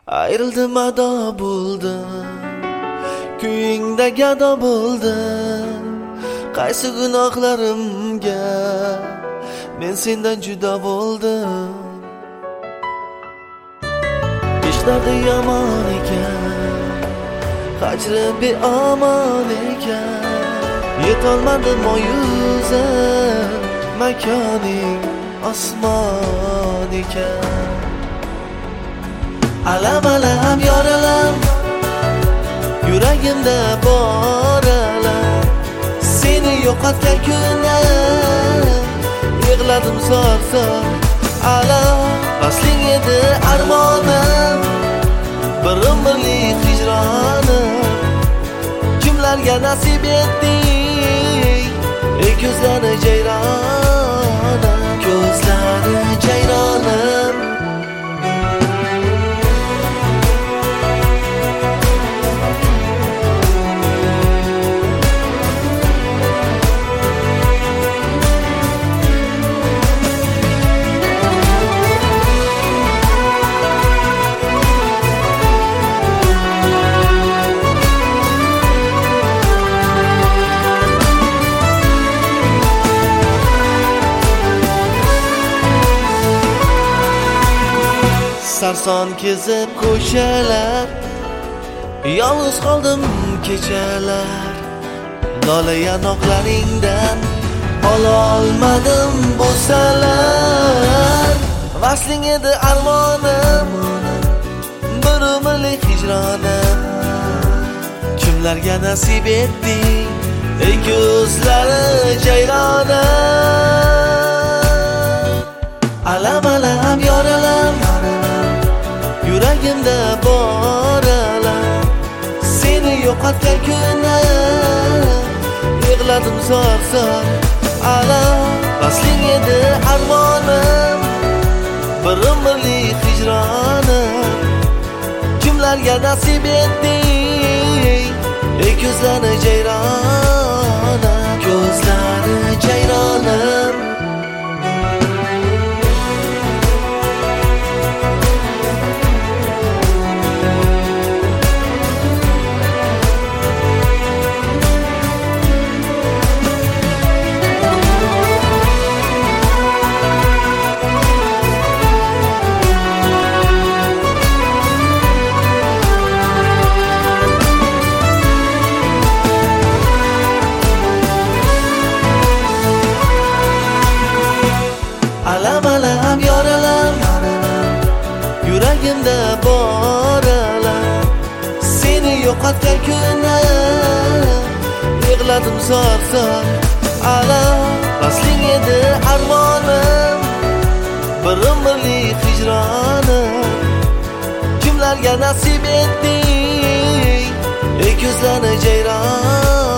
Ayrıldım ado bo'ldim, kuyingda gado bo'ldim. Qaysi gunohlarimga men sendan juda bo'ldim. İşlarda yaman ekan, hajri beomon ekan. Yetolmadim o yüzden makoning osmon ekan. Alam alam yoralam, yuragimda bor alam. Seni yo'qotgan kuni yig'ladim zor-zor. Alam asling edi armonim, bir umrlik hijronim. Kimlarga nasib etding, ey ko'zlari jayronim, ko'zlari jayronim. Sarson kezib ko'chalar, yolg'iz qoldim kechalar. Lola yanoqlaringdan ololmadim bo'salar. Vasling edi armonim, bir umrlik hijronim. Kimlarga nasib etding, ey ko'zlari jayronim. Alam alam yoralam, yuragimda bor alam. Seni yo'qotgan kuni yig'ladim zor-zor. Alam asling edi armonim, bir umrlik hijronim. Kimlarga nasib etding, ey ko'zlari jayronim, ko'zlari jayronim. Alam alam yoralam, yuragimda bor alam. Seni yo'qotgan kuni yig'ladim zor-zor. Alam asling edi armonim, bir umrlik hijronim. Kimlarga nasib etding, ey ko'zlari jayron.